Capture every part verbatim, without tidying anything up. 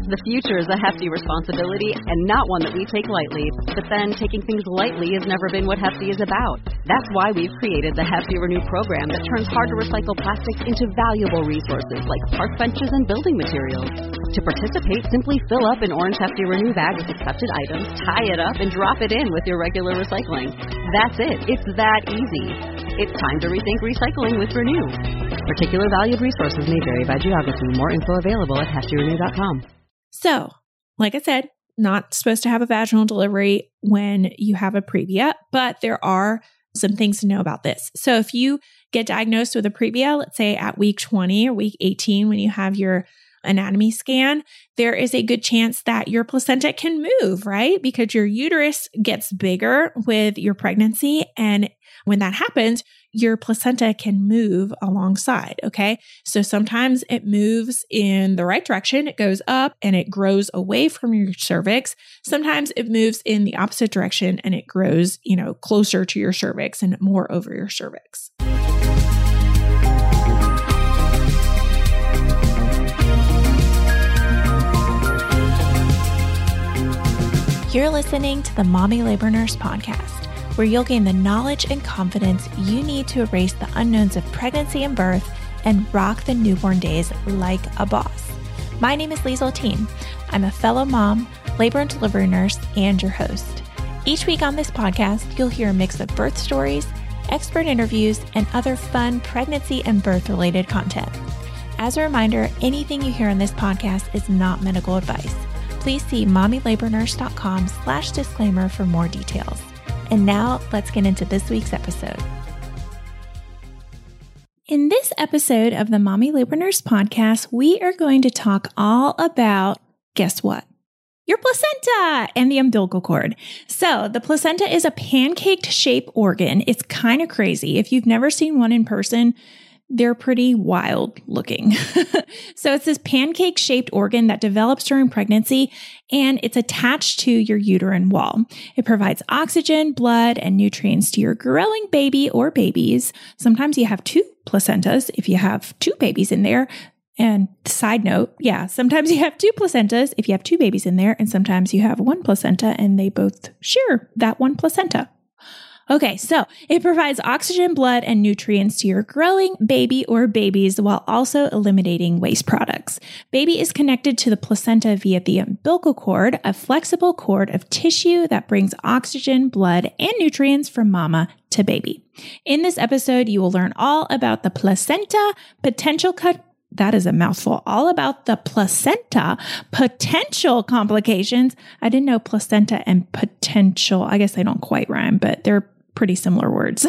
The future is a hefty responsibility and not one that we take lightly. But then taking things lightly has never been what Hefty is about. That's why we've created the Hefty Renew program that turns hard-to-recycle plastics into valuable resources like park benches and building materials. To participate, simply fill up an orange Hefty Renew bag with accepted items, tie it up, and drop it in with your regular recycling. That's it. It's that easy. It's time to rethink recycling with Renew. Particular valued resources may vary by geography. More info available at hefty renew dot com. So, like I said, not supposed to have a vaginal delivery when you have a previa, but there are some things to know about this. So if you get diagnosed with a previa, let's say at week twenty or week eighteen, when you have your anatomy scan, there is a good chance that your placenta can move, right? Because your uterus gets bigger with your pregnancy. And when that happens, your placenta can move alongside. Okay. So sometimes it moves in the right direction. It goes up and it grows away from your cervix. Sometimes it moves in the opposite direction and it grows, you know, closer to your cervix and more over your cervix. You're listening to the Mommy Labor Nurse podcast, where you'll gain the knowledge and confidence you need to erase the unknowns of pregnancy and birth and rock the newborn days like a boss. My name is Liesl Teen. I'm a fellow mom, labor and delivery nurse, and your host. Each week on this podcast, you'll hear a mix of birth stories, expert interviews, and other fun pregnancy and birth-related content. As a reminder, anything you hear on this podcast is not medical advice. Please see mommylabornurse.com slash disclaimer for more details. And now let's get into this week's episode. In this episode of the Mommy Labor Nurse podcast, we are going to talk all about, guess what? Your placenta and the umbilical cord. So the placenta is a pancaked shaped organ. It's kind of crazy. If you've never seen one in person, they're pretty wild looking. So it's this pancake shaped organ that develops during pregnancy, and it's attached to your uterine wall. It provides oxygen, blood, and nutrients to your growing baby or babies. Sometimes you have two placentas if you have two babies in there. And side note, yeah, sometimes you have two placentas if you have two babies in there, and sometimes you have one placenta and they both share that one placenta. Okay, so it provides oxygen, blood, and nutrients to your growing baby or babies while also eliminating waste products. Baby is connected to the placenta via the umbilical cord, a flexible cord of tissue that brings oxygen, blood, and nutrients from mama to baby. In this episode, you will learn all about the placenta potential cut. That is a mouthful. All about the placenta potential complications. I didn't know placenta and potential. I guess they don't quite rhyme, but they're pretty similar words.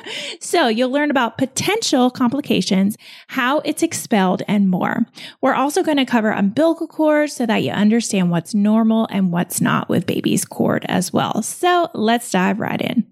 So you'll learn about potential complications, how it's expelled, and more. We're also going to cover umbilical cord so that you understand what's normal and what's not with baby's cord as well. So let's dive right in.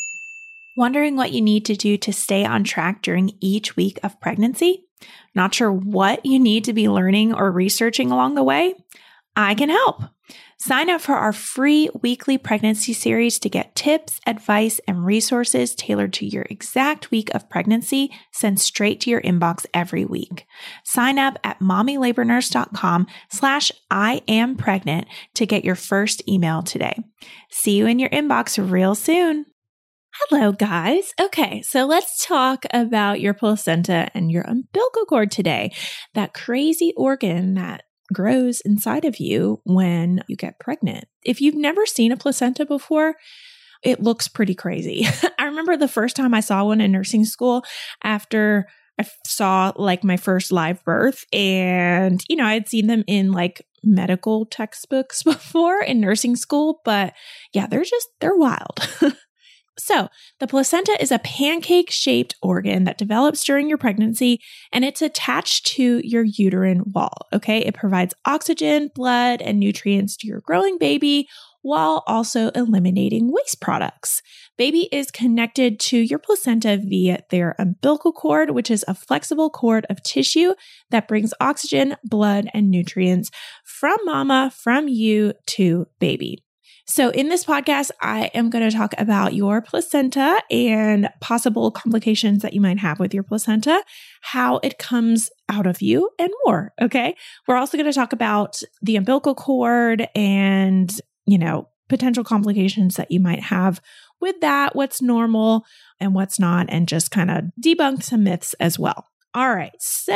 Wondering what you need to do to stay on track during each week of pregnancy? Not sure what you need to be learning or researching along the way? I can help. Sign up for our free weekly pregnancy series to get tips, advice, and resources tailored to your exact week of pregnancy sent straight to your inbox every week. Sign up at mommylabornurse.com slash I am pregnant to get your first email today. See you in your inbox real soon. Hello, guys. Okay, so let's talk about your placenta and your umbilical cord today. That crazy organ that grows inside of you when you get pregnant. If you've never seen a placenta before, it looks pretty crazy. I remember the first time I saw one in nursing school after I saw like my first live birth, and, you know, I'd seen them in like medical textbooks before in nursing school, but yeah, they're just, they're wild. So the placenta is a pancake-shaped organ that develops during your pregnancy, and it's attached to your uterine wall, okay? It provides oxygen, blood, and nutrients to your growing baby while also eliminating waste products. Baby is connected to your placenta via their umbilical cord, which is a flexible cord of tissue that brings oxygen, blood, and nutrients from mama, from you to baby. So in this podcast, I am going to talk about your placenta and possible complications that you might have with your placenta, how it comes out of you, and more. Okay. We're also going to talk about the umbilical cord and, you know, potential complications that you might have with that, what's normal and what's not, and just kind of debunk some myths as well. All right.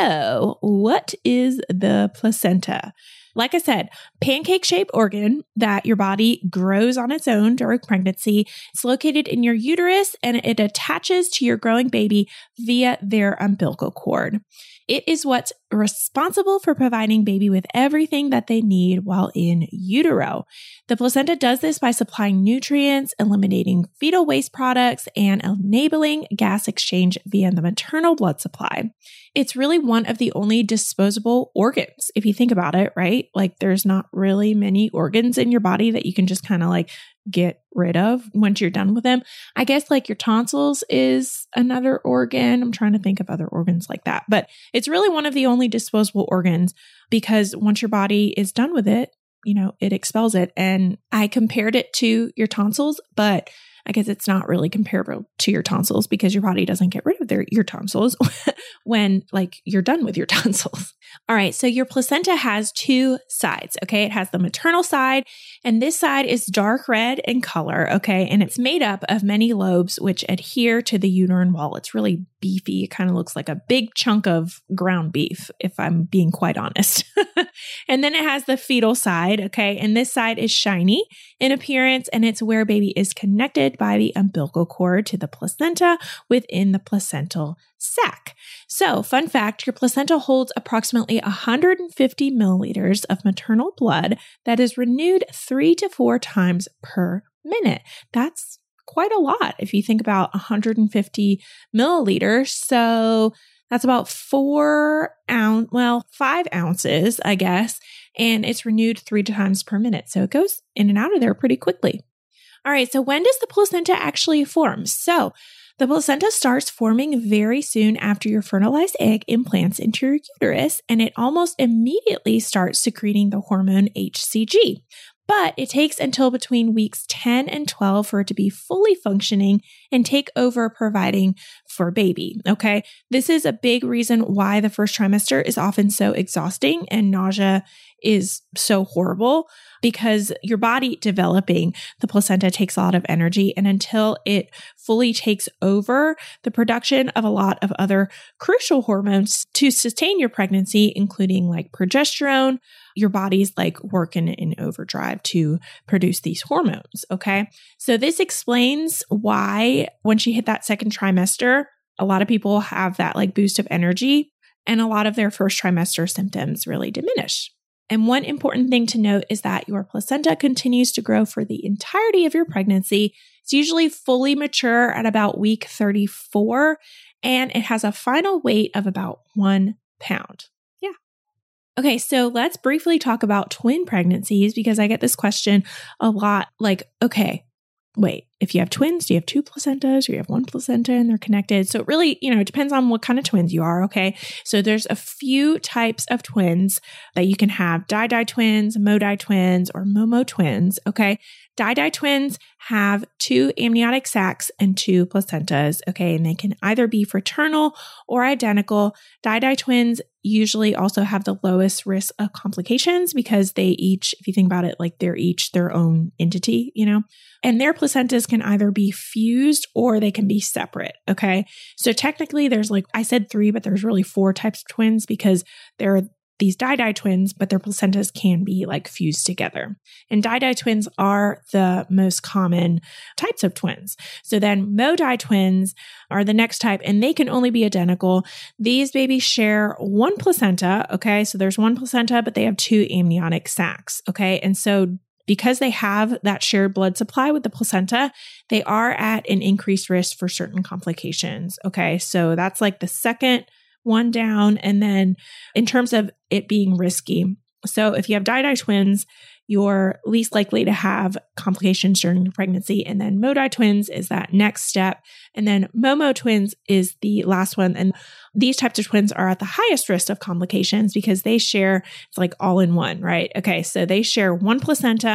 So what is the placenta? Like I said, pancake-shaped organ that your body grows on its own during pregnancy. It's located in your uterus and it attaches to your growing baby via their umbilical cord. It is what's responsible for providing baby with everything that they need while in utero. The placenta does this by supplying nutrients, eliminating fetal waste products, and enabling gas exchange via the maternal blood supply. It's really one of the only disposable organs, if you think about it, right? Like there's not really many organs in your body that you can just kind of like get rid of once you're done with them. I guess like your tonsils is another organ. I'm trying to think of other organs like that, but it's really one of the only disposable organs because once your body is done with it, you know, it expels it. And I compared it to your tonsils, but I guess it's not really comparable to your tonsils because your body doesn't get rid of their your tonsils when like you're done with your tonsils. All right. So your placenta has two sides. Okay. It has the maternal side, and this side is dark red in color. Okay. And it's made up of many lobes which adhere to the uterine wall. It's really beefy. It kind of looks like a big chunk of ground beef, if I'm being quite honest. And then it has the fetal side. Okay. And this side is shiny in appearance, and it's where baby is connected by the umbilical cord to the placenta within the placental sac. So, fun fact, your placenta holds approximately one hundred fifty milliliters of maternal blood that is renewed three to four times per minute. That's quite a lot if you think about one hundred fifty milliliters. So that's about four ounce, well, five ounces, I guess. And it's renewed three times per minute. So it goes in and out of there pretty quickly. All right. So when does the placenta actually form? So the placenta starts forming very soon after your fertilized egg implants into your uterus, and it almost immediately starts secreting the hormone H C G. But it takes until between weeks ten and twelve for it to be fully functioning and take over providing for baby. Okay. This is a big reason why the first trimester is often so exhausting and nausea is so horrible, because your body developing the placenta takes a lot of energy. And until it fully takes over the production of a lot of other crucial hormones to sustain your pregnancy, including like progesterone, your body's like working in overdrive to produce these hormones. Okay. So this explains why once you hit that second trimester, a lot of people have that like boost of energy, and a lot of their first trimester symptoms really diminish. And one important thing to note is that your placenta continues to grow for the entirety of your pregnancy. It's usually fully mature at about week thirty-four, and it has a final weight of about one pound. Yeah. Okay, so let's briefly talk about twin pregnancies, because I get this question a lot, like, okay, wait, if you have twins, do you have two placentas or you have one placenta and they're connected? So it really, you know, it depends on what kind of twins you are. Okay. So there's a few types of twins that you can have: di-di twins, mo-di twins, or momo twins. Okay. Di-di twins have two amniotic sacs and two placentas. Okay. And they can either be fraternal or identical. Di-di twins usually also have the lowest risk of complications because they each, if you think about it, like they're each their own entity, you know, and their placentas can either be fused or they can be separate. Okay. So technically there's like, I said three, but there's really four types of twins because there are these di-di twins, but their placentas can be like fused together. And di-di twins are the most common types of twins. So then mo-di twins are the next type, and they can only be identical. These babies share one placenta. Okay. So there's one placenta, but they have two amniotic sacs. Okay. And so because they have that shared blood supply with the placenta, they are at an increased risk for certain complications. Okay. So that's like the second one down. And then in terms of it being risky, so if you have di-di twins, you're least likely to have complications during your pregnancy. And then mo-di twins is that next step. And then momo twins is the last one. And these types of twins are at the highest risk of complications because they share, it's like all in one, right? Okay. So they share one placenta,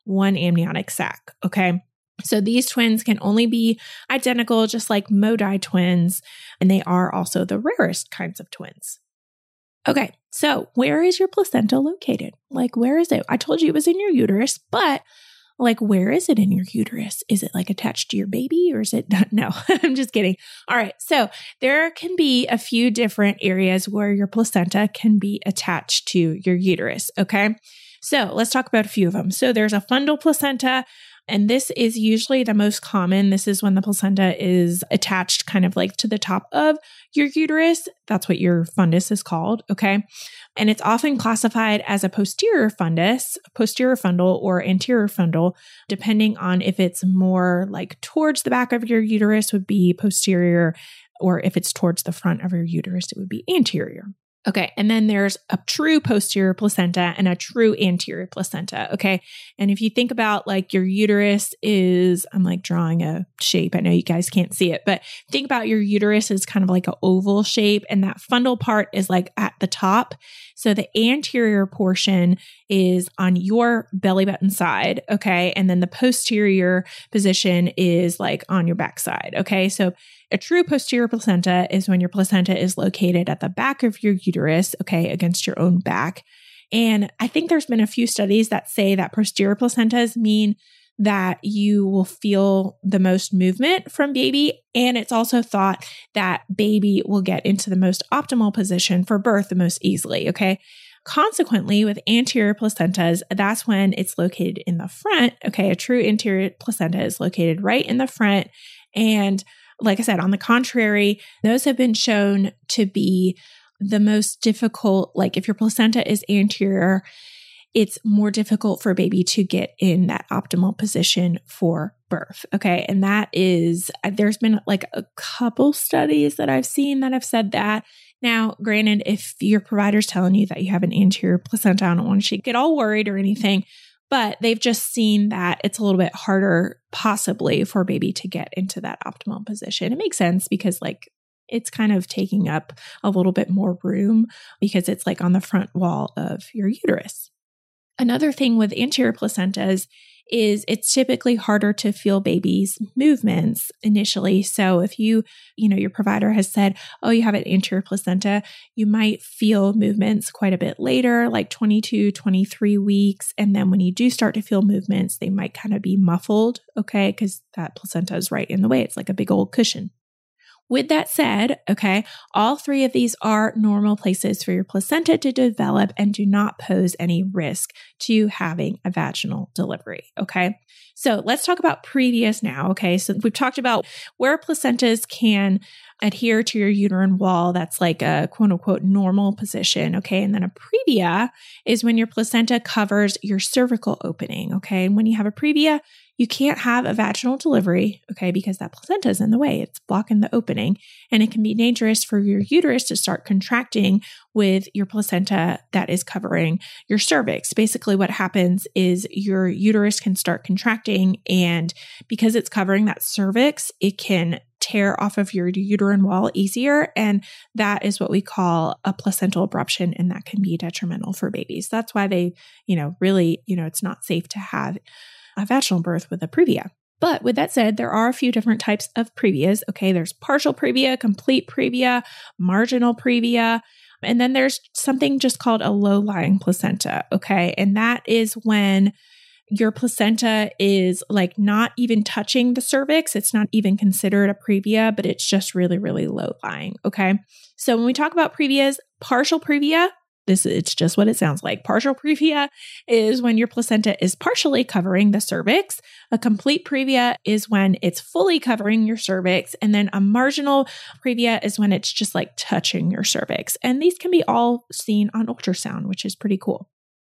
one amniotic sac. Okay. So these twins can only be identical, just like Modi twins, and they are also the rarest kinds of twins. Okay, so where is your placenta located? Like, where is it? I told you it was in your uterus, but like, where is it in your uterus? Is it like attached to your baby or is it? No, I'm just kidding. All right, so there can be a few different areas where your placenta can be attached to your uterus, okay? So let's talk about a few of them. So there's a fundal placenta. And this is usually the most common. This is when the placenta is attached kind of like to the top of your uterus. That's what your fundus is called, okay? And it's often classified as a posterior fundus, posterior fundal, or anterior fundal, depending on if it's more like towards the back of your uterus would be posterior, or if it's towards the front of your uterus, it would be anterior. Okay. And then there's a true posterior placenta and a true anterior placenta. Okay. And if you think about like your uterus is, I'm like drawing a shape. I know you guys can't see it, but think about your uterus as kind of like an oval shape. And that fundal part is like at the top. So the anterior portion is on your belly button side. Okay. And then the posterior position is like on your backside. Okay. So a true posterior placenta is when your placenta is located at the back of your uterus, okay, against your own back. And I think there's been a few studies that say that posterior placentas mean that you will feel the most movement from baby. And it's also thought that baby will get into the most optimal position for birth the most easily, okay? Consequently, with anterior placentas, that's when it's located in the front, okay? A true anterior placenta is located right in the front. And like I said, on the contrary, those have been shown to be the most difficult. Like if your placenta is anterior, it's more difficult for a baby to get in that optimal position for birth. Okay. And that is, there's been like a couple studies that I've seen that have said that. Now, granted, if your provider's telling you that you have an anterior placenta, I don't want you to get all worried or anything, but they've just seen that it's a little bit harder possibly for a baby to get into that optimal position. It makes sense because like it's kind of taking up a little bit more room because it's like on the front wall of your uterus. Another thing with anterior placentas is it's typically harder to feel baby's movements initially. So if you, you know, your provider has said, oh, you have an anterior placenta, you might feel movements quite a bit later, like twenty-two, twenty-three weeks. And then when you do start to feel movements, they might kind of be muffled, okay? Because that placenta is right in the way. It's like a big old cushion. With that said, okay, all three of these are normal places for your placenta to develop and do not pose any risk to having a vaginal delivery, okay? So let's talk about previous now, okay? So we've talked about where placentas can adhere to your uterine wall. That's like a quote unquote normal position, okay? And then a previa is when your placenta covers your cervical opening, okay? And when you have a previa, you can't have a vaginal delivery, okay, because that placenta is in the way. It's blocking the opening. And it can be dangerous for your uterus to start contracting with your placenta that is covering your cervix. Basically, what happens is your uterus can start contracting, and because it's covering that cervix, it can tear off of your uterine wall easier. And that is what we call a placental abruption, and that can be detrimental for babies. That's why they, you know, really, you know, it's not safe to have a vaginal birth with a previa. But with that said, there are a few different types of previas. Okay, there's partial previa, complete previa, marginal previa, and then there's something just called a low-lying placenta. Okay, and that is when your placenta is like not even touching the cervix. It's not even considered a previa, but it's just really, really low-lying. Okay, so when we talk about previas, partial previa, This it's just what it sounds like. Partial previa is when your placenta is partially covering the cervix. A complete previa is when it's fully covering your cervix. And then a marginal previa is when it's just like touching your cervix. And these can be all seen on ultrasound, which is pretty cool.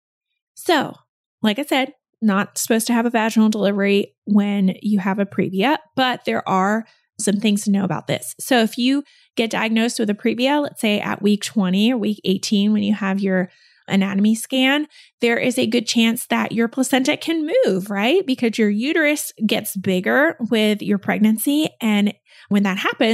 So, like I said, not supposed to have a vaginal delivery when you have a previa, but there are some things to know about this. So if you get diagnosed with a previa, let's say at week twenty or week eighteen, when you have your anatomy scan, there is a good chance that your placenta can move, right? Because your uterus gets bigger with your pregnancy. And when that happens,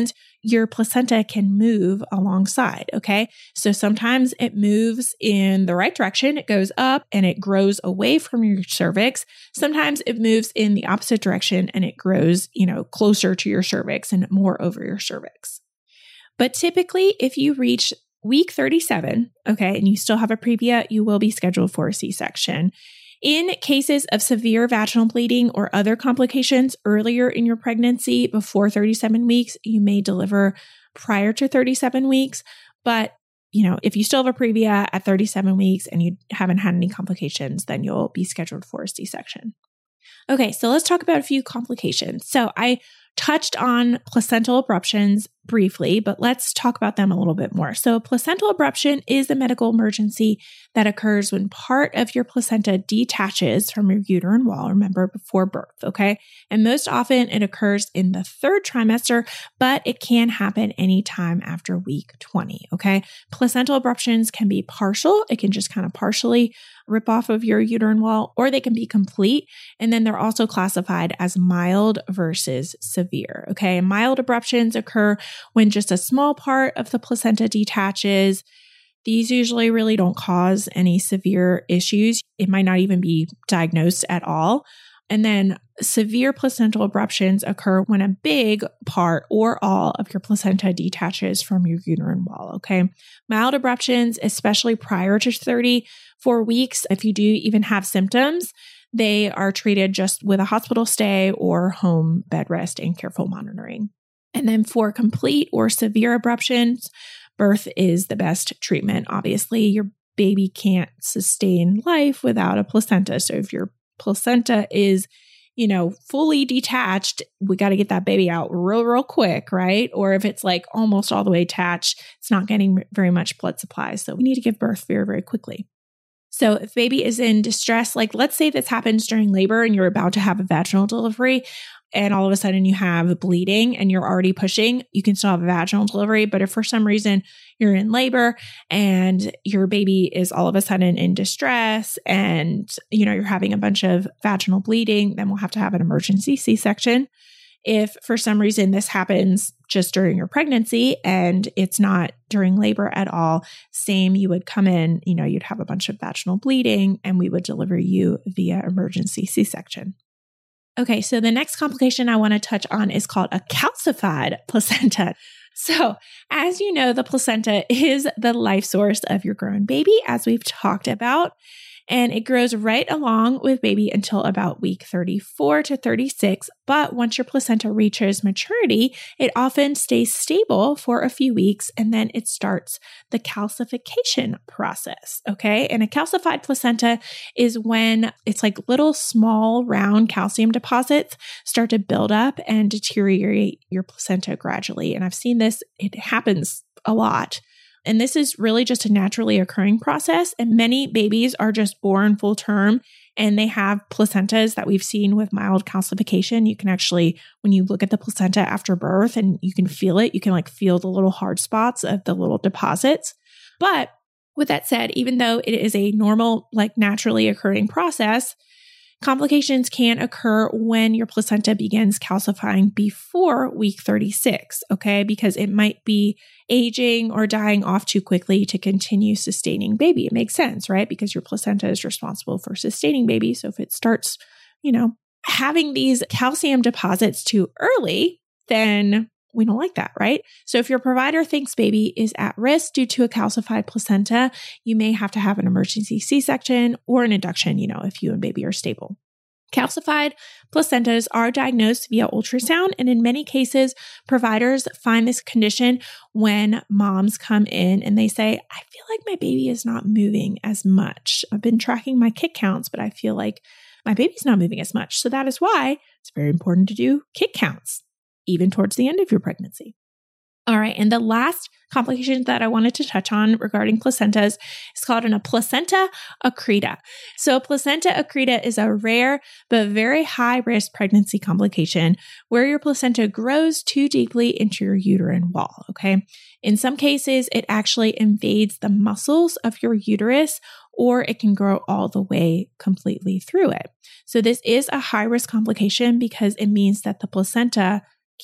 your placenta can move alongside, okay? So sometimes it moves in the right direction, it goes up and it grows away from your cervix. Sometimes it moves in the opposite direction and it grows, you know, closer to your cervix and more over your cervix. But typically, if you reach week thirty-seven, okay, and you still have a previa, you will be scheduled for a C-section. In cases of severe vaginal bleeding or other complications earlier in your pregnancy, before thirty-seven weeks, you may deliver prior to thirty-seven weeks. But, you know, if you still have a previa at thirty-seven weeks and you haven't had any complications, then you'll be scheduled for a C-section. Okay, so let's talk about a few complications. So I touched on placental abruptions briefly, but let's talk about them a little bit more. So placental abruption is a medical emergency that occurs when part of your placenta detaches from your uterine wall, remember, before birth, okay? And most often it occurs in the third trimester, but it can happen anytime after week twenty, okay? Placental abruptions can be partial. It can just kind of partially rip off of your uterine wall, or they can be complete. And then they're also classified as mild versus severe, okay? Mild abruptions occur when just a small part of the placenta detaches. These usually really don't cause any severe issues. It might not even be diagnosed at all. And then severe placental abruptions occur when a big part or all of your placenta detaches from your uterine wall, okay? Mild abruptions, especially prior to thirty-four weeks, if you do even have symptoms, they are treated just with a hospital stay or home bed rest and careful monitoring. And then for complete or severe abruptions, birth is the best treatment. Obviously, your baby can't sustain life without a placenta. So if your placenta is, you know, fully detached, we got to get that baby out real, real quick, right? Or if it's like almost all the way attached, it's not getting very much blood supply. So we need to give birth very, very quickly. So if baby is in distress, like let's say this happens during labor and you're about to have a vaginal delivery, and all of a sudden you have bleeding and you're already pushing, you can still have a vaginal delivery. But if for some reason you're in labor and your baby is all of a sudden in distress and, you know, you're having a bunch of vaginal bleeding, then we'll have to have an emergency C-section. If for some reason this happens just during your pregnancy and it's not during labor at all, same, you would come in, you know, you'd have a bunch of vaginal bleeding and we would deliver you via emergency C-section. Okay, so the next complication I want to touch on is called a calcified placenta. So as you know, the placenta is the life source of your growing baby, as we've talked about, and it grows right along with baby until about week thirty-four to thirty-six. But once your placenta reaches maturity, it often stays stable for a few weeks and then it starts the calcification process. Okay. And a calcified placenta is when it's like little small round calcium deposits start to build up and deteriorate your placenta gradually. And I've seen this, it happens a lot. And this is really just a naturally occurring process. And many babies are just born full term and they have placentas that we've seen with mild calcification. You can actually, when you look at the placenta after birth and you can feel it, you can like feel the little hard spots of the little deposits. But with that said, even though it is a normal, like naturally occurring process, complications can occur when your placenta begins calcifying before week thirty-six, okay? Because it might be aging or dying off too quickly to continue sustaining baby. It makes sense, right? Because your placenta is responsible for sustaining baby. So if it starts, you know, having these calcium deposits too early, then we don't like that, right? So if your provider thinks baby is at risk due to a calcified placenta, you may have to have an emergency C-section or an induction, you know, if you and baby are stable. Calcified placentas are diagnosed via ultrasound, and in many cases, providers find this condition when moms come in and they say, I feel like my baby is not moving as much. I've been tracking my kick counts, but I feel like my baby's not moving as much. So that is why it's very important to do kick counts, even towards the end of your pregnancy. All right. And the last complication that I wanted to touch on regarding placentas is called an, a placenta accreta. So placenta accreta is a rare but very high risk pregnancy complication where your placenta grows too deeply into your uterine wall. Okay. In some cases, it actually invades the muscles of your uterus, or it can grow all the way completely through it. So this is a high risk complication because it means that the placenta can't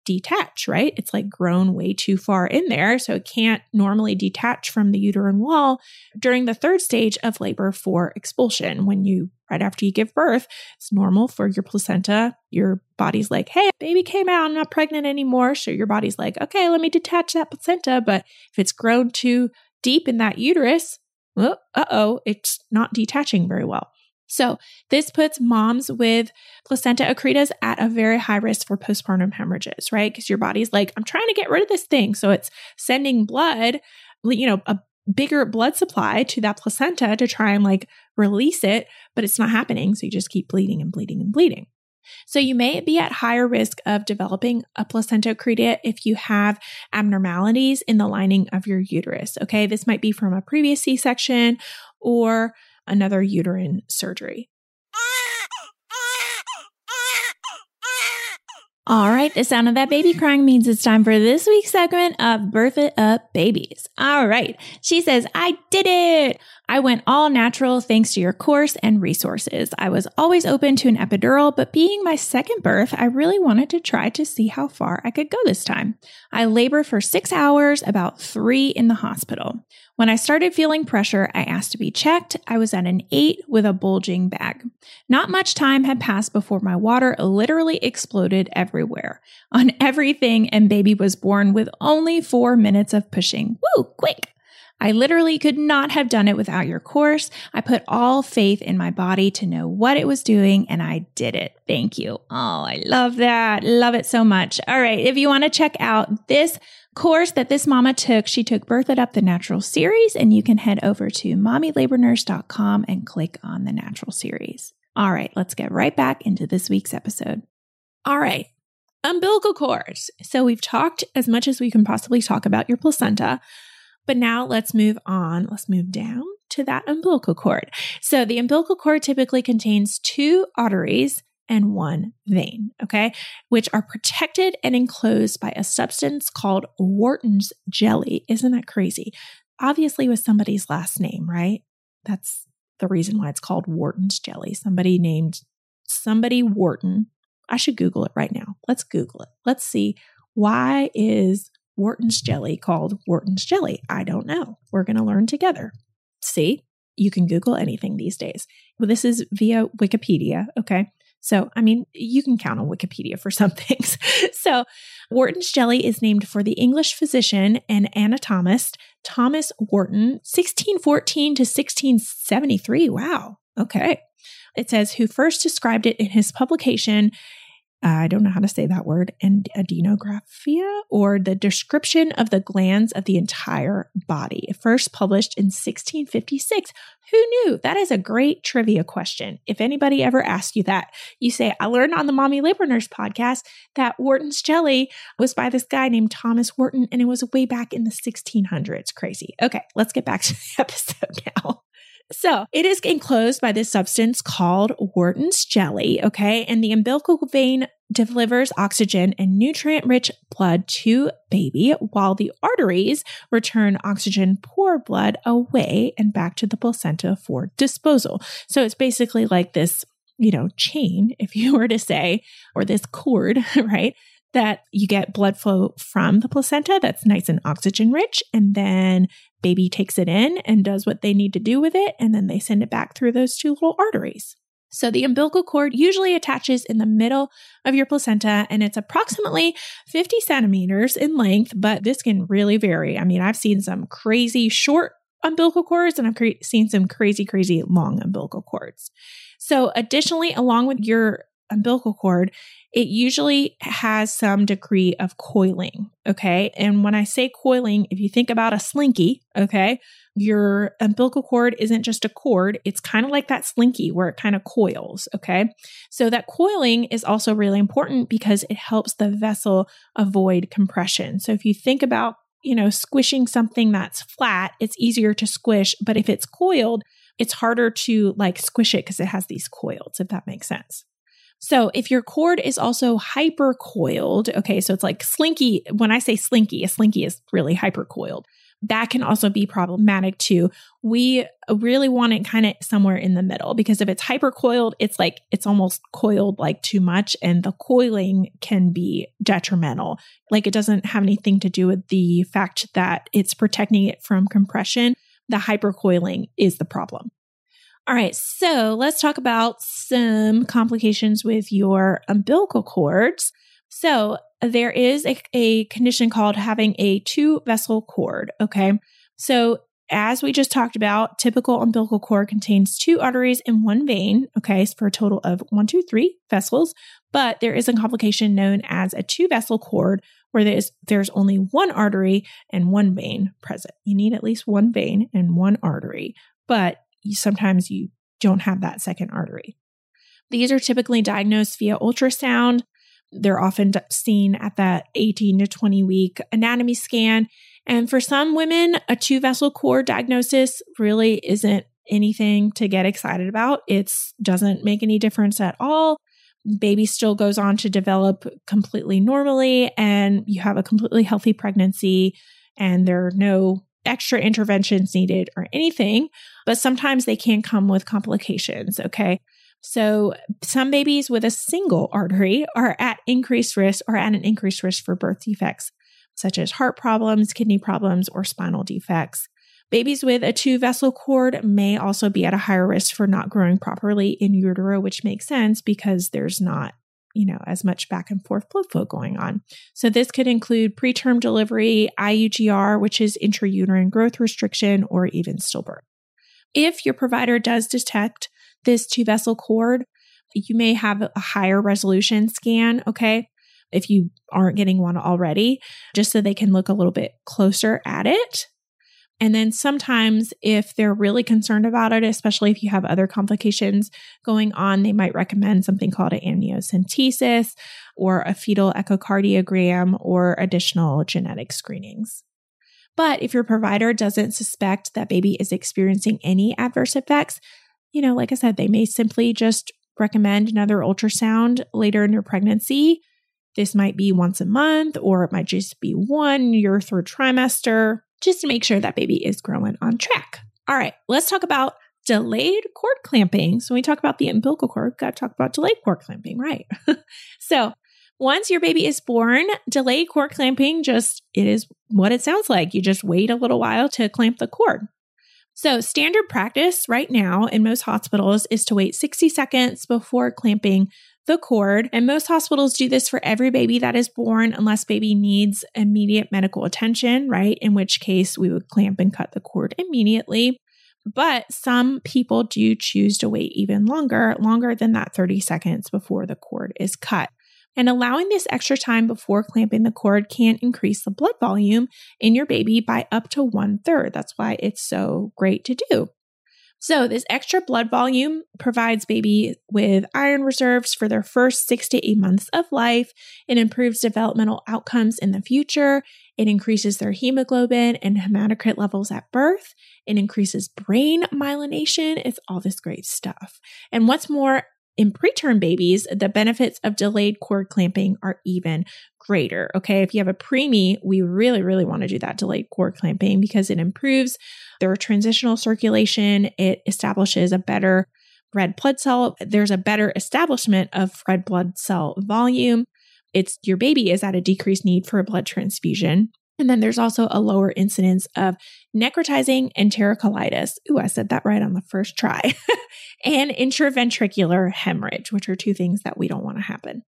detach, right? It's like grown way too far in there. So it can't normally detach from the uterine wall during the third stage of labor for expulsion. When you, right after you give birth, it's normal for your placenta. Your body's like, hey, baby came out, I'm not pregnant anymore. So your body's like, okay, let me detach that placenta. But if it's grown too deep in that uterus, well, uh-oh, it's not detaching very well. So this puts moms with placenta accretas at a very high risk for postpartum hemorrhages, right? Because your body's like, I'm trying to get rid of this thing. So it's sending blood, you know, a bigger blood supply to that placenta to try and like release it, but it's not happening. So you just keep bleeding and bleeding and bleeding. So you may be at higher risk of developing a placenta accreta if you have abnormalities in the lining of your uterus. Okay, this might be from a previous C-section or another uterine surgery. All right, the sound of that baby crying means it's time for this week's segment of Birth It Up Babies. All right, she says, I did it. I went all natural thanks to your course and resources. I was always open to an epidural, but being my second birth, I really wanted to try to see how far I could go this time. I labored for six hours, about three in the hospital. When I started feeling pressure, I asked to be checked. I was at an eight with a bulging bag. Not much time had passed before my water literally exploded everywhere, on everything, and baby was born with only four minutes of pushing. Woo, quick! I literally could not have done it without your course. I put all faith in my body to know what it was doing, and I did it. Thank you. Oh, I love that. Love it so much. All right. If you want to check out this course that this mama took, she took Birth It Up, the Natural Series, and you can head over to mommy labor nurse dot com and click on the Natural Series. All right. Let's get right back into this week's episode. All right. Umbilical cords. So we've talked as much as we can possibly talk about your placenta. But now let's move on. Let's move down to that umbilical cord. So the umbilical cord typically contains two arteries and one vein, okay, which are protected and enclosed by a substance called Wharton's jelly. Isn't that crazy? Obviously with somebody's last name, right? That's the reason why it's called Wharton's jelly. Somebody named somebody Wharton. I should Google it right now. Let's Google it. Let's see, why is Wharton's jelly called Wharton's jelly? I don't know. We're going to learn together. See, you can Google anything these days. Well, this is via Wikipedia. Okay. So, I mean, you can count on Wikipedia for some things. So Wharton's jelly is named for the English physician and anatomist Thomas Wharton, sixteen fourteen to sixteen seventy-three. Wow. Okay. It says who first described it in his publication, I don't know how to say that word, and adenography, or the description of the glands of the entire body, first published in sixteen fifty-six. Who knew? That is a great trivia question. If anybody ever asks you that, you say, I learned on the Mommy Labor Nurse podcast that Wharton's jelly was by this guy named Thomas Wharton, and it was way back in the sixteen hundreds. Crazy. Okay, let's get back to the episode now. So it is enclosed by this substance called Wharton's jelly, okay? And the umbilical vein delivers oxygen and nutrient-rich blood to baby, while the arteries return oxygen-poor blood away and back to the placenta for disposal. So it's basically like this, you know, chain, if you were to say, or this cord, right? That you get blood flow from the placenta that's nice and oxygen rich, and then baby takes it in and does what they need to do with it, and then they send it back through those two little arteries. So the umbilical cord usually attaches in the middle of your placenta, and it's approximately fifty centimeters in length, but this can really vary. I mean, I've seen some crazy short umbilical cords, and I've cre- seen some crazy, crazy long umbilical cords. So additionally, along with your umbilical cord, it usually has some degree of coiling, okay? And when I say coiling, if you think about a slinky, okay, your umbilical cord isn't just a cord, it's kind of like that slinky where it kind of coils, okay? So that coiling is also really important because it helps the vessel avoid compression. So if you think about, you know, squishing something that's flat, it's easier to squish, but if it's coiled, it's harder to like squish it because it has these coils, if that makes sense. So if your cord is also hypercoiled, okay, so it's like slinky. When I say slinky, a slinky is really hypercoiled. that can also be problematic too. We really want it kind of somewhere in the middle, because if it's hypercoiled, it's like, it's almost coiled like too much, and the coiling can be detrimental. Like it doesn't have anything to do with the fact that it's protecting it from compression. The hypercoiling is the problem. All right, so let's talk about some complications with your umbilical cords. So there is a, a condition called having a two-vessel cord, okay? So as we just talked about, typical umbilical cord contains two arteries and one vein, okay, for a total of one, two, three vessels. But there is a complication known as a two-vessel cord where there's, there's only one artery and one vein present. You need at least one vein and one artery, but you, sometimes you don't have that second artery. These are typically diagnosed via ultrasound. They're often seen at that eighteen to twenty week anatomy scan. And for some women, a two vessel cord diagnosis really isn't anything to get excited about. It doesn't make any difference at all. Baby still goes on to develop completely normally, and you have a completely healthy pregnancy, and there are no extra interventions needed or anything. But sometimes they can come with complications, okay? So some babies with a single artery are at increased risk or at an increased risk for birth defects, such as heart problems, kidney problems, or spinal defects. Babies with a two-vessel cord may also be at a higher risk for not growing properly in utero, which makes sense because there's not, you know, as much back and forth blood flow going on. So this could include preterm delivery, I U G R, which is intrauterine growth restriction, or even stillbirth. If your provider does detect this two-vessel cord, you may have a higher resolution scan, okay, if you aren't getting one already, just so they can look a little bit closer at it. And then sometimes if they're really concerned about it, especially if you have other complications going on, they might recommend something called an amniocentesis or a fetal echocardiogram or additional genetic screenings. But if your provider doesn't suspect that baby is experiencing any adverse effects, you know, like I said, they may simply just recommend another ultrasound later in your pregnancy. This might be once a month, or it might just be one your third trimester, just to make sure that baby is growing on track. All right, let's talk about delayed cord clamping. So when we talk about the umbilical cord, got to talk about delayed cord clamping, right? So once your baby is born, delayed cord clamping just, it is what it sounds like. You just wait a little while to clamp the cord. So standard practice right now in most hospitals is to wait sixty seconds before clamping the cord. And most hospitals do this for every baby that is born unless baby needs immediate medical attention, right? In which case we would clamp and cut the cord immediately. But some people do choose to wait even longer, longer than that thirty seconds before the cord is cut. And allowing this extra time before clamping the cord can increase the blood volume in your baby by up to one third. That's why it's so great to do. So this extra blood volume provides baby with iron reserves for their first six to eight months of life. It improves developmental outcomes in the future. It increases their hemoglobin and hematocrit levels at birth. It increases brain myelination. It's all this great stuff. And what's more, in preterm babies, the benefits of delayed cord clamping are even greater. Okay. If you have a preemie, we really, really want to do that delayed cord clamping because it improves their transitional circulation. It establishes a better red blood cell. There's a better establishment of red blood cell volume. It's your baby is at a decreased need for a blood transfusion. And then there's also a lower incidence of necrotizing enterocolitis. Ooh, I said that right on the first try. And intraventricular hemorrhage, which are two things that we don't want to happen.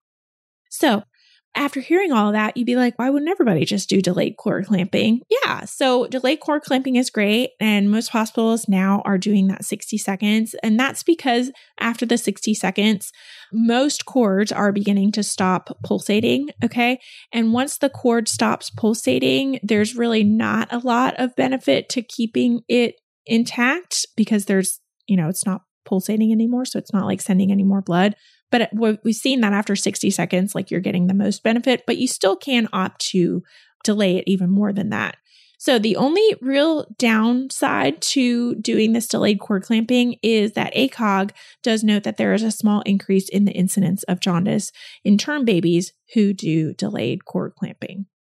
So after hearing all of that, you'd be like, why wouldn't everybody just do delayed cord clamping? Yeah, so delayed cord clamping is great. And most hospitals now are doing that sixty seconds. And that's because after the sixty seconds, most cords are beginning to stop pulsating. Okay. And once the cord stops pulsating, there's really not a lot of benefit to keeping it intact because there's, you know, it's not pulsating anymore. So it's not like sending any more blood. But we've seen that after sixty seconds, like you're getting the most benefit, but you still can opt to delay it even more than that. So the only real downside to doing this delayed cord clamping is that A C O G does note that there is a small increase in the incidence of jaundice in term babies who do delayed cord clamping.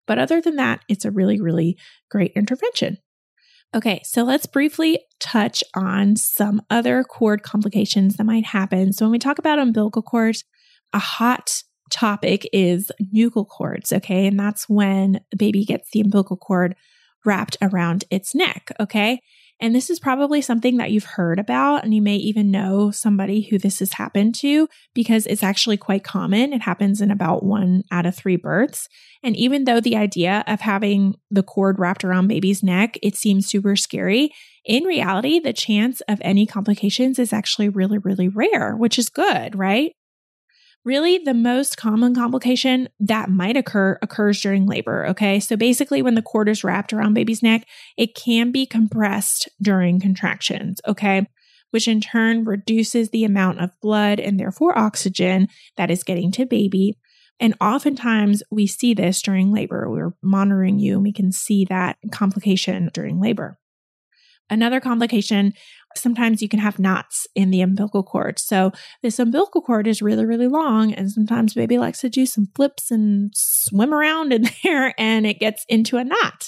But other than that, it's a really, really great intervention. Okay, so let's briefly touch on some other cord complications that might happen. So when we talk about umbilical cords, a hot topic is nuchal cords, okay? And that's when the baby gets the umbilical cord wrapped around its neck, okay? And this is probably something that you've heard about, and you may even know somebody who this has happened to because it's actually quite common. It happens in about one out of three births. And even though the idea of having the cord wrapped around baby's neck, it seems super scary, in reality, the chance of any complications is actually really, really rare, which is good, right? Really, the most common complication that might occur occurs during labor, okay? So basically, when the cord is wrapped around baby's neck, it can be compressed during contractions, okay? Which in turn reduces the amount of blood and therefore oxygen that is getting to baby. And oftentimes, we see this during labor. We're monitoring you, and we can see that complication during labor. Another complication, sometimes you can have knots in the umbilical cord. So this umbilical cord is really, really long, and sometimes baby likes to do some flips and swim around in there, and it gets into a knot.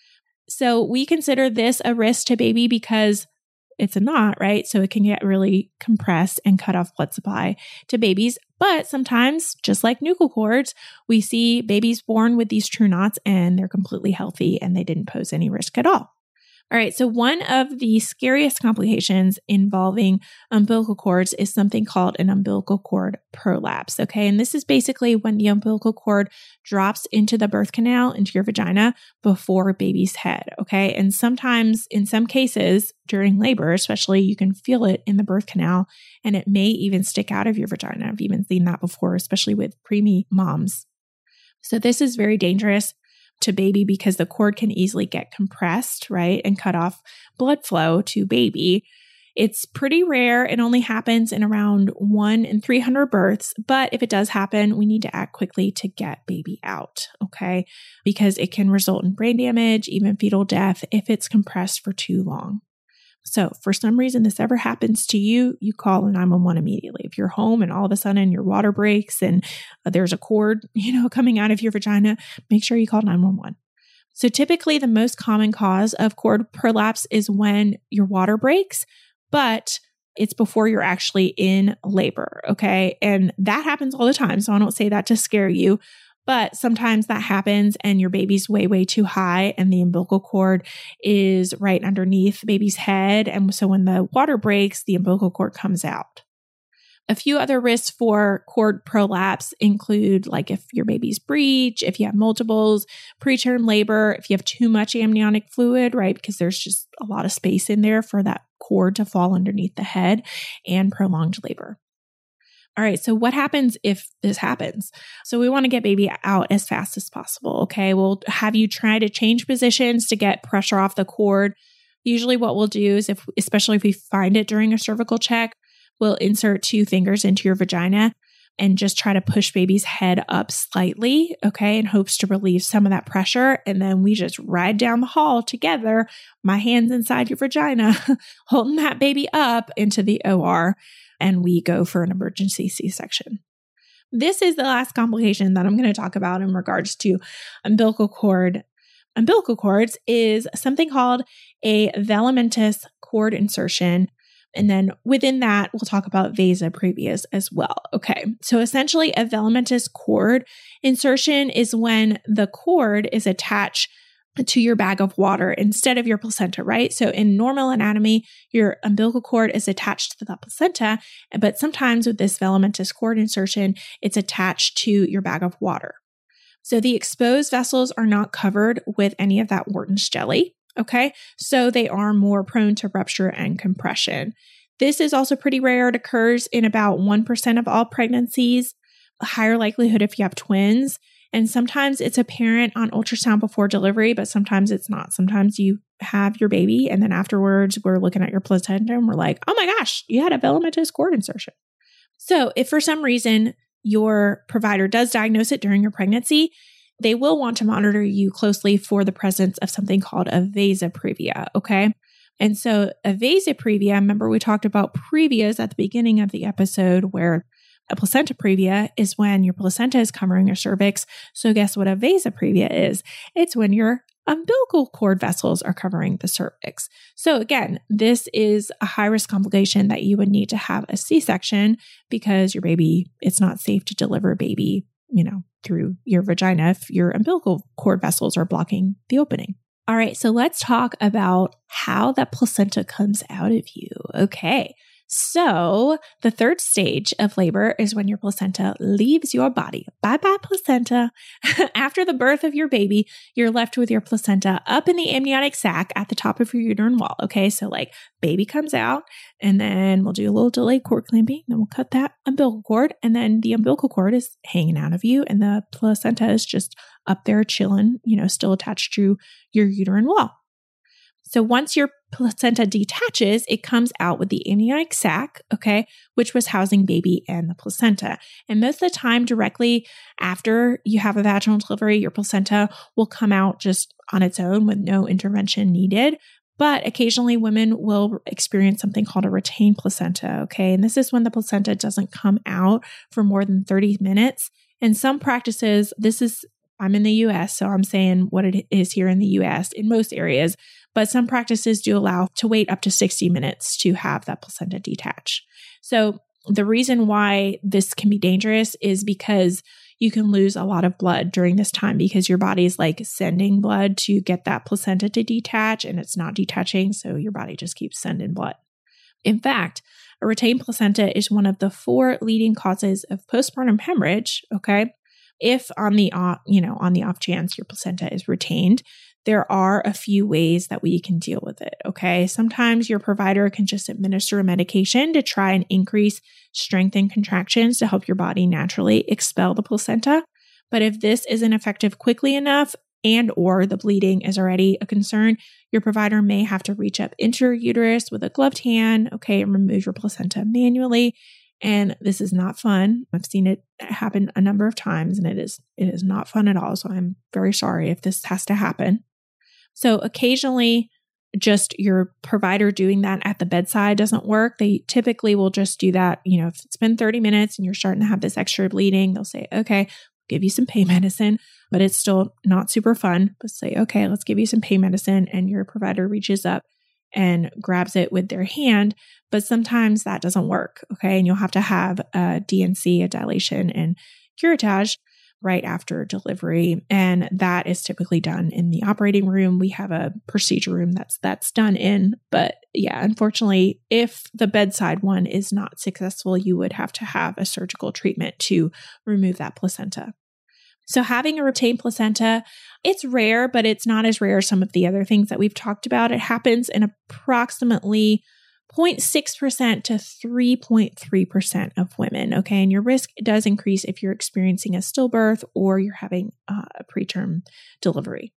So we consider this a risk to baby because it's a knot, right? So it can get really compressed and cut off blood supply to babies. But sometimes, just like nuchal cords, we see babies born with these true knots and they're completely healthy and they didn't pose any risk at all. All right, so one of the scariest complications involving umbilical cords is something called an umbilical cord prolapse, okay? And this is basically when the umbilical cord drops into the birth canal, into your vagina, before baby's head, okay? And sometimes, in some cases, during labor, especially, you can feel it in the birth canal, and it may even stick out of your vagina. I've even seen that before, especially with preemie moms. So this is very dangerous to baby because the cord can easily get compressed, right, and cut off blood flow to baby. It's pretty rare. It only happens in around one in three hundred births, but if it does happen, we need to act quickly to get baby out, okay, because it can result in brain damage, even fetal death if it's compressed for too long. So if for some reason this ever happens to you, you call nine one one immediately. If you're home and all of a sudden your water breaks and uh, there's a cord, you know, coming out of your vagina, make sure you call nine one one. So typically the most common cause of cord prolapse is when your water breaks, but it's before you're actually in labor, okay? And that happens all the time. So I don't say that to scare you. But sometimes that happens and your baby's way, way too high and the umbilical cord is right underneath the baby's head. And so when the water breaks, the umbilical cord comes out. A few other risks for cord prolapse include like if your baby's breech, if you have multiples, preterm labor, if you have too much amniotic fluid, right? Because there's just a lot of space in there for that cord to fall underneath the head, and prolonged labor. All right, so what happens if this happens? So we want to get baby out as fast as possible, okay? We'll have you try to change positions to get pressure off the cord. Usually what we'll do is, if, especially if we find it during a cervical check, we'll insert two fingers into your vagina and just try to push baby's head up slightly, okay, in hopes to relieve some of that pressure. And then we just ride down the hall together, my hands inside your vagina, holding that baby up into the O R. And we go for an emergency C-section. This is the last complication that I'm going to talk about in regards to umbilical cord. Umbilical cords is something called a velamentous cord insertion. And then within that, we'll talk about vasa praevia as well. Okay, so essentially a velamentous cord insertion is when the cord is attached to your bag of water instead of your placenta, right? So in normal anatomy, your umbilical cord is attached to the placenta, but sometimes with this velamentous cord insertion, it's attached to your bag of water. So the exposed vessels are not covered with any of that Wharton's jelly, okay? So they are more prone to rupture and compression. This is also pretty rare. It occurs in about one percent of all pregnancies, a higher likelihood if you have twins. And sometimes it's apparent on ultrasound before delivery, but sometimes it's not. Sometimes you have your baby and then afterwards we're looking at your placenta and we're like, oh my gosh, you had a velamentous cord insertion. So if for some reason your provider does diagnose it during your pregnancy, they will want to monitor you closely for the presence of something called a vasa praevia, okay? And so a vasa praevia, remember we talked about previas at the beginning of the episode where A placenta previa is when your placenta is covering your cervix. So guess what a vasa previa is? It's when your umbilical cord vessels are covering the cervix. So again, this is a high risk complication that you would need to have a C-section because your baby, it's not safe to deliver a baby, you know, through your vagina if your umbilical cord vessels are blocking the opening. All right, so let's talk about how that placenta comes out of you. Okay. So the third stage of labor is when your placenta leaves your body. Bye-bye, placenta. After the birth of your baby, you're left with your placenta up in the amniotic sac at the top of your uterine wall. Okay, so like baby comes out and then we'll do a little delayed cord clamping. Then we'll cut that umbilical cord and then the umbilical cord is hanging out of you and the placenta is just up there chilling, you know, still attached to your uterine wall. So once your placenta detaches, it comes out with the amniotic sac, okay, which was housing baby and the placenta. And most of the time, directly after you have a vaginal delivery, your placenta will come out just on its own with no intervention needed. But occasionally women will experience something called a retained placenta, okay? And this is when the placenta doesn't come out for more than thirty minutes. And some practices, this is, I'm in the U S, so I'm saying what it is here in the U S in most areas, but some practices do allow to wait up to sixty minutes to have that placenta detach. So the reason why this can be dangerous is because you can lose a lot of blood during this time because your body is like sending blood to get that placenta to detach and it's not detaching. So your body just keeps sending blood. In fact, a retained placenta is one of the four leading causes of postpartum hemorrhage. Okay. If on the, off, you know, on the off chance your placenta is retained, there are a few ways that we can deal with it. Okay. Sometimes your provider can just administer a medication to try and increase strength and contractions to help your body naturally expel the placenta. But if this isn't effective quickly enough and or the bleeding is already a concern, your provider may have to reach up into your uterus with a gloved hand, okay, and remove your placenta manually. And this is not fun. I've seen it happen a number of times and it is it is not fun at all. So I'm very sorry if this has to happen. So occasionally just your provider doing that at the bedside doesn't work. They typically will just do that, you know, if it's been thirty minutes and you're starting to have this extra bleeding, they'll say, okay, we'll give you some pain medicine, but it's still not super fun. But say, okay, let's give you some pain medicine. And your provider reaches up and grabs it with their hand. But sometimes that doesn't work. Okay. And you'll have to have a D N C, a dilation and curettage right after delivery. And that is typically done in the operating room. We have a procedure room that's that's done in. But yeah, unfortunately, if the bedside one is not successful, you would have to have a surgical treatment to remove that placenta. So having a retained placenta, it's rare, but it's not as rare as some of the other things that we've talked about. It happens in approximately zero point six percent to three point three percent of women. Okay. And your risk does increase if you're experiencing a stillbirth or you're having uh, a preterm delivery.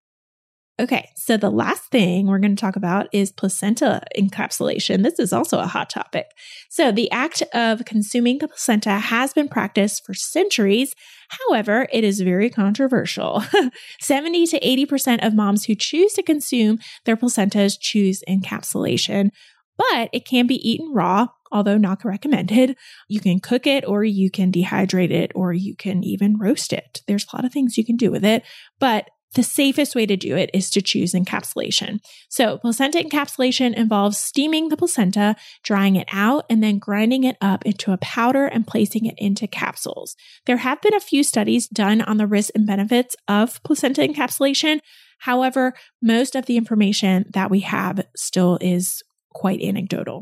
Okay. So the last thing we're going to talk about is placenta encapsulation. This is also a hot topic. So the act of consuming the placenta has been practiced for centuries. However, it is very controversial. seventy to eighty percent of moms who choose to consume their placentas choose encapsulation. But it can be eaten raw, although not recommended. You can cook it or you can dehydrate it or you can even roast it. There's a lot of things you can do with it, but the safest way to do it is to choose encapsulation. So placenta encapsulation involves steaming the placenta, drying it out, and then grinding it up into a powder and placing it into capsules. There have been a few studies done on the risks and benefits of placenta encapsulation. However, most of the information that we have still is quite anecdotal.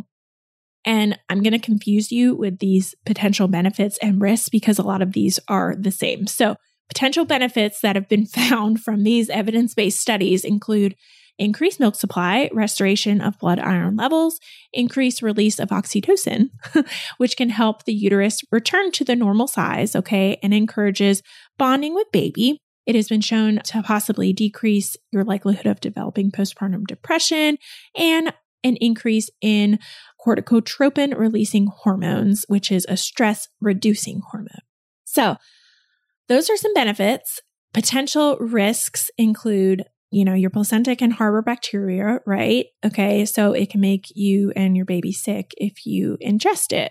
And I'm going to confuse you with these potential benefits and risks because a lot of these are the same. So potential benefits that have been found from these evidence-based studies include increased milk supply, restoration of blood iron levels, increased release of oxytocin, which can help the uterus return to the normal size, okay, and encourages bonding with baby. It has been shown to possibly decrease your likelihood of developing postpartum depression and an increase in corticotropin releasing hormones, which is a stress reducing hormone. So those are some benefits. Potential risks include, you know, your placenta can harbor bacteria, right? Okay. So it can make you and your baby sick if you ingest it.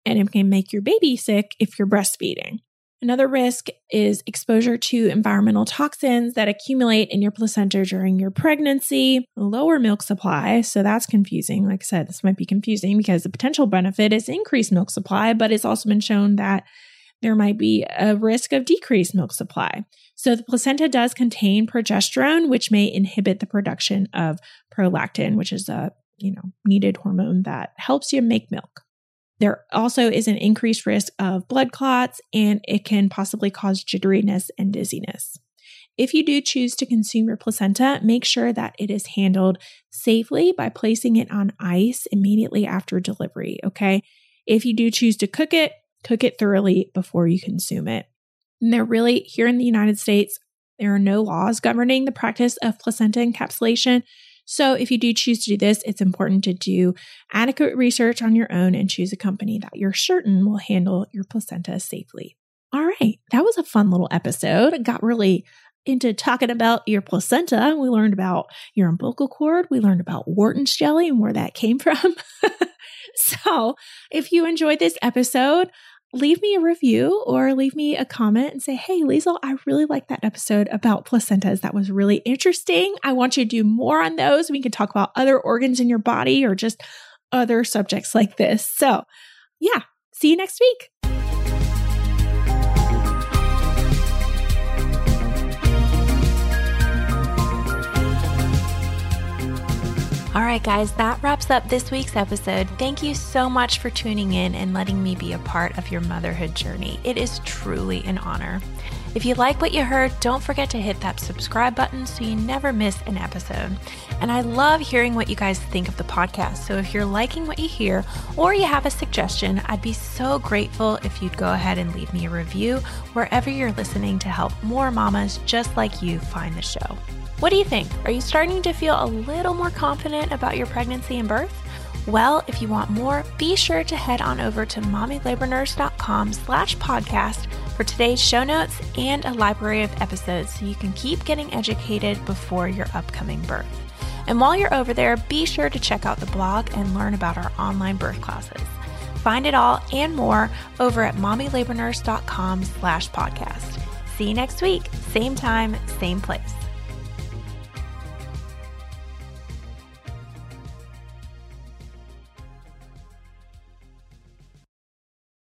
and it can make your baby sick if you're breastfeeding. Another risk is exposure to environmental toxins that accumulate in your placenta during your pregnancy, lower milk supply. So that's confusing. Like I said, this might be confusing because the potential benefit is increased milk supply, but it's also been shown that there might be a risk of decreased milk supply. So the placenta does contain progesterone, which may inhibit the production of prolactin, which is a, you know, needed hormone that helps you make milk. There also is an increased risk of blood clots, and it can possibly cause jitteriness and dizziness. If you do choose to consume your placenta, make sure that it is handled safely by placing it on ice immediately after delivery, okay? If you do choose to cook it, cook it thoroughly before you consume it. And there really, here in the United States, there are no laws governing the practice of placenta encapsulation. So if you do choose to do this, it's important to do adequate research on your own and choose a company that you're certain will handle your placenta safely. All right, that was a fun little episode. I got really into talking about your placenta. We learned about your umbilical cord. We learned about Wharton's jelly and where that came from. So if you enjoyed this episode, leave me a review or leave me a comment and say, hey, Liesl, I really like that episode about placentas. That was really interesting. I want you to do more on those. We can talk about other organs in your body or just other subjects like this. So yeah, see you next week. All right, guys, that wraps up this week's episode. Thank you so much for tuning in and letting me be a part of your motherhood journey. It is truly an honor. If you like what you heard, don't forget to hit that subscribe button so you never miss an episode. And I love hearing what you guys think of the podcast. So if you're liking what you hear or you have a suggestion, I'd be so grateful if you'd go ahead and leave me a review wherever you're listening to help more mamas just like you find the show. What do you think? Are you starting to feel a little more confident about your pregnancy and birth? Well, if you want more, be sure to head on over to mommylabornurse.com slash podcast for today's show notes and a library of episodes so you can keep getting educated before your upcoming birth. And while you're over there, be sure to check out the blog and learn about our online birth classes. Find it all and more over at mommylabornurse.com slash podcast. See you next week, same time, same place.